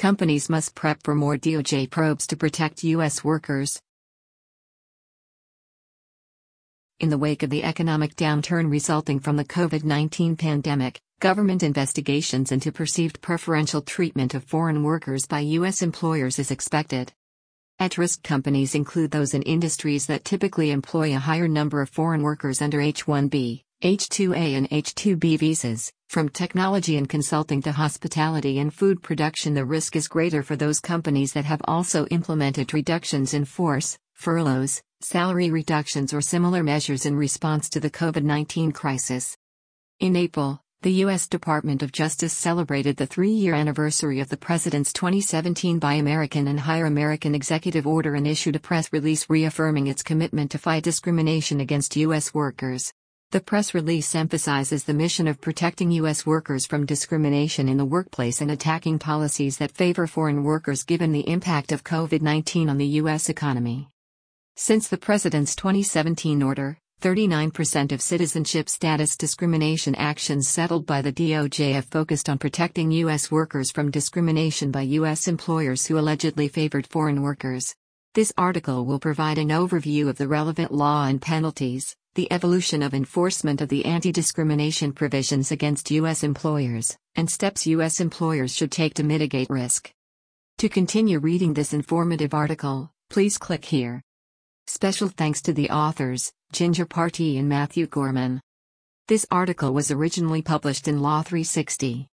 Companies must prep for more DOJ probes to protect U.S. workers. In the wake of the economic downturn resulting from the COVID-19 pandemic, government investigations into perceived preferential treatment of foreign workers by U.S. employers is expected. At-risk companies include those in industries that typically employ a higher number of foreign workers under H-1B, H-2A and H-2B visas. From technology and consulting to hospitality and food production, the risk is greater for those companies that have also implemented reductions in force, furloughs, salary reductions or similar measures in response to the COVID-19 crisis. In April, the U.S. Department of Justice celebrated the 3-year anniversary of the President's 2017 Buy American and Hire American executive order and issued a press release reaffirming its commitment to fight discrimination against U.S. workers. The press release emphasizes the mission of protecting U.S. workers from discrimination in the workplace and attacking policies that favor foreign workers given the impact of COVID-19 on the U.S. economy. Since the President's 2017 order, 39% of citizenship status discrimination actions settled by the DOJ have focused on protecting U.S. workers from discrimination by U.S. employers who allegedly favored foreign workers. This article will provide an overview of the relevant law and penalties, the evolution of enforcement of the anti-discrimination provisions against U.S. employers, and steps U.S. employers should take to mitigate risk. To continue reading this informative article, please click here. Special thanks to the authors, Ginger Partee and Matthew Gorman. This article was originally published in Law 360.